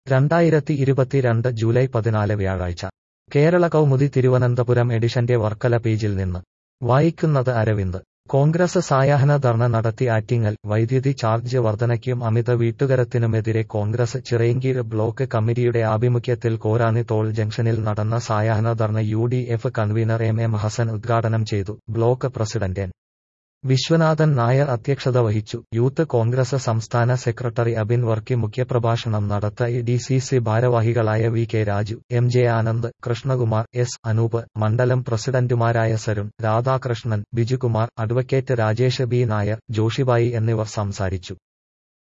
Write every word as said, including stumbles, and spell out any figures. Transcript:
രണ്ടായിരത്തി ഇരുപത്തിരണ്ട് ജൂലൈ പതിനാല് വ്യാഴാഴ്ച കേരള കൗമുദി തിരുവനന്തപുരം എഡിഷന്റെ വർക്കല പേജിൽ നിന്ന് വായിക്കുന്നത് അരവിന്ദ്. കോൺഗ്രസ് സായാഹ്ന ധർണ നടത്തി ആറ്റിങ്ങൽ. വൈദ്യുതി ചാർജ് വർധനയ്ക്കും അമിത വീട്ടുകരത്തിനുമെതിരെ കോൺഗ്രസ് ചിറയൻകീഴ് ബ്ലോക്ക് കമ്മിറ്റിയുടെ ആഭിമുഖ്യത്തിൽ കോരാണി ടോൾ ജംഗ്ഷനിൽ നടന്ന സായാഹ്ന dharna U D F convener M M Hassan ഉദ്ഘാടനം ചെയ്തു. Block president N Viswanathan Nair അധ്യക്ഷത വഹിച്ചു. യൂത്ത് കോൺഗ്രസ് സംസ്ഥാന സെക്രട്ടറി അബിൻ വർക്കി മുഖ്യപ്രഭാഷണം നടത്തി. ഡി സി സി ഭാരവാഹികളായ V K Raju, M J Anand, Krishnakumar, S Anoop, മണ്ഡലം പ്രസിഡന്റുമാരായ സരുൺ, രാധാകൃഷ്ണൻ, ബിജുകുമാർ, അഡ്വക്കേറ്റ് രാജേഷ് ബി നായർ, ജോഷിബായി എന്നിവർ സംസാരിച്ചു.